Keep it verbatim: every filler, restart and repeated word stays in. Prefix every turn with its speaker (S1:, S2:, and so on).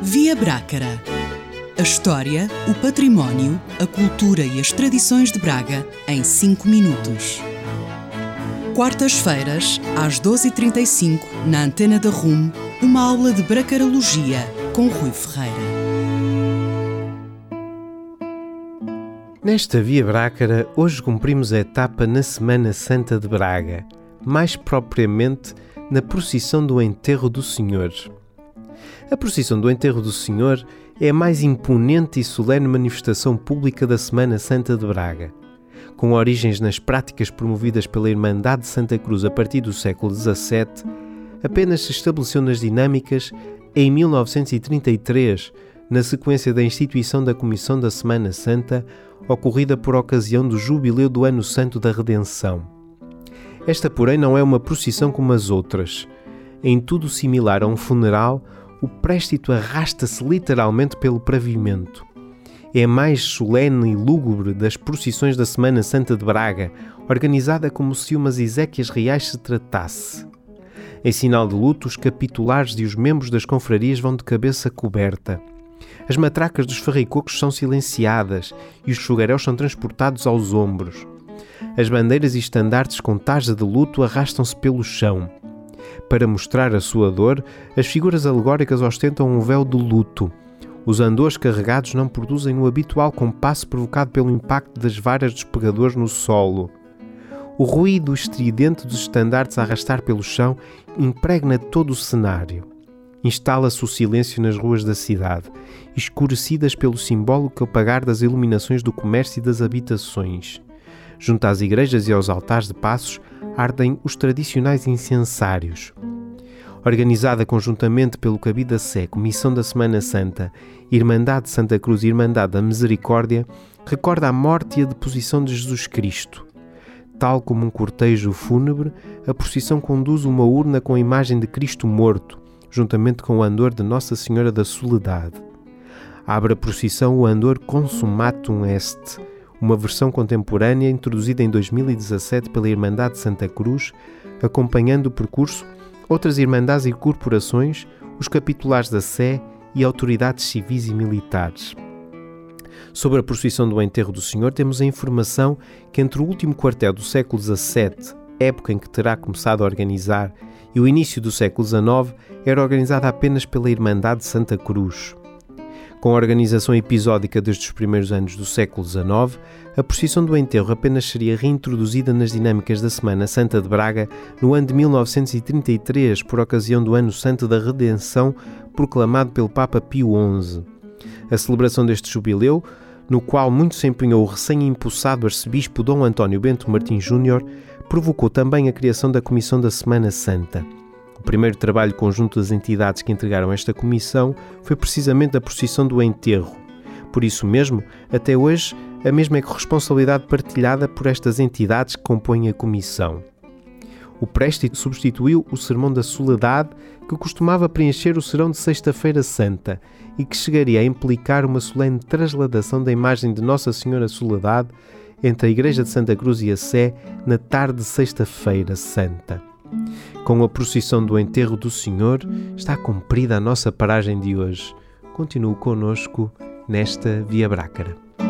S1: Via Brácara. A história, o património, a cultura e as tradições de Braga em cinco minutos. Quartas-feiras, às doze e trinta e cinco, na Antena da R U M, uma aula de bracarologia com Rui Ferreira.
S2: Nesta Via Brácara, hoje cumprimos a etapa na Semana Santa de Braga, mais propriamente na procissão do Enterro do Senhor. A procissão do Enterro do Senhor é a mais imponente e solene manifestação pública da Semana Santa de Braga. Com origens nas práticas promovidas pela Irmandade de Santa Cruz a partir do século dezassete, apenas se estabeleceu nas dinâmicas em mil novecentos e trinta e três, na sequência da instituição da Comissão da Semana Santa, ocorrida por ocasião do Jubileu do Ano Santo da Redenção. Esta, porém, não é uma procissão como as outras. Em tudo similar a um funeral, o préstito arrasta-se literalmente pelo pavimento. É a mais solene e lúgubre das procissões da Semana Santa de Braga, organizada como se umas exéquias reais se tratasse. Em sinal de luto, os capitulares e os membros das confrarias vão de cabeça coberta. As matracas dos farricocos são silenciadas e os fogaréus são transportados aos ombros. As bandeiras e estandartes com tarja de luto arrastam-se pelo chão. Para mostrar a sua dor, as figuras alegóricas ostentam um véu de luto. Os andores carregados não produzem o habitual compasso provocado pelo impacto das varas dos pegadores no solo. O ruído estridente dos estandartes a arrastar pelo chão impregna todo o cenário. Instala-se o silêncio nas ruas da cidade, escurecidas pelo simbólico apagar das iluminações do comércio e das habitações. Junto às igrejas e aos altares de passos, ardem os tradicionais incensários. Organizada conjuntamente pelo Cabido da Sé, Comissão da Semana Santa, Irmandade de Santa Cruz e Irmandade da Misericórdia, recorda a morte e a deposição de Jesus Cristo. Tal como um cortejo fúnebre, a procissão conduz uma urna com a imagem de Cristo morto, juntamente com o andor de Nossa Senhora da Soledade. Abre a procissão o andor Consumatum Est, uma versão contemporânea introduzida em dois mil e dezassete pela Irmandade de Santa Cruz, acompanhando o percurso outras irmandades e corporações, os capitulares da Sé e autoridades civis e militares. Sobre a procissão do Enterro do Senhor, temos a informação que entre o último quartel do século dezassete, época em que terá começado a organizar, e o início do século dezanove, era organizada apenas pela Irmandade de Santa Cruz. Com a organização episódica desde os primeiros anos do século dezanove, a procissão do enterro apenas seria reintroduzida nas dinâmicas da Semana Santa de Braga no ano de mil novecentos e trinta e três, por ocasião do Ano Santo da Redenção, proclamado pelo Papa Pio onze. A celebração deste jubileu, no qual muito se empenhou o recém-empossado arcebispo Dom António Bento Martins Júnior, provocou também a criação da Comissão da Semana Santa. O primeiro trabalho conjunto das entidades que integraram esta comissão foi precisamente a procissão do enterro. Por isso mesmo, até hoje, a mesma é corresponsabilidade partilhada por estas entidades que compõem a comissão. O préstito substituiu o Sermão da Soledade, que costumava preencher o serão de Sexta-feira Santa e que chegaria a implicar uma solene trasladação da imagem de Nossa Senhora Soledade entre a Igreja de Santa Cruz e a Sé na tarde de Sexta-feira Santa. Com a procissão do Enterro do Senhor, está cumprida a nossa paragem de hoje. Continue connosco nesta Via Brácara.